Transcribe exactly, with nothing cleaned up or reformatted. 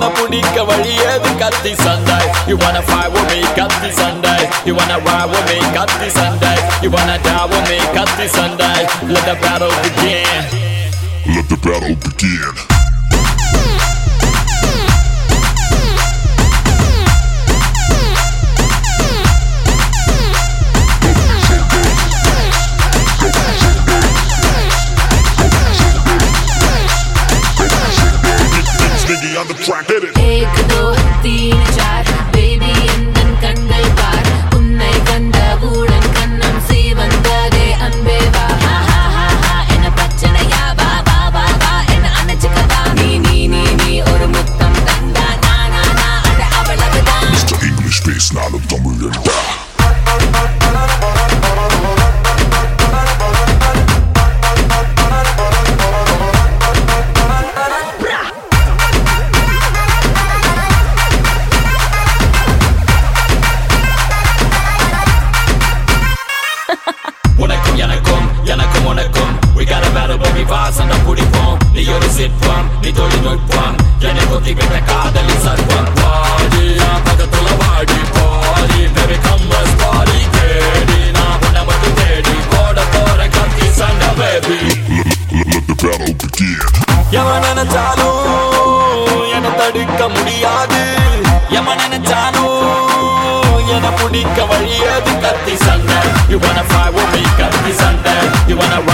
pudika valiyadu katti sandai. You wanna fight with me, katti sandai. You wanna ride with me, katti sandai. You wanna die with me, katti sandai. Let the battle begin. Let the battle begin. On the track, hit it. एक दो तीन चार baby எந்தன் கண்கள் பார் உன்னை கண்ட ஊடன் கண்ணம் சீவந்ததே அன்பே வா ஹா ஹா ஹா ஹா என்ன பிரச்சனையா வா வா வா வா என்ன அணைச்சுக்கவா நீ நீ நீ நீ ஒரு முத்தம் தந்தா நா நா நா அட அவ்வளவுதான் Mister English பேசினாலும் தமிழன்டா We got a battle baby vibes and a put it on. நீ ஒரு சிற்பம் நீ தொழில்நுட்பம் என்னை கொத்தி விட்ட காதலின் சர்வம் பாடி நான் பக்கத்துல வாடி பாடி baby come let's party கேடி நான் உன்னை மட்டும் தேடி போட போற கத்தி சண்டை baby. Let the battle begin. எவன் நினைச்சாலும் என்னை தடுக்க முடியாது எவன் நினைச்சாலும் என்னை பிடிக்க வழியது கத்தி சண்டை. You wanna fight with me கத்தி சண்டை. You wanna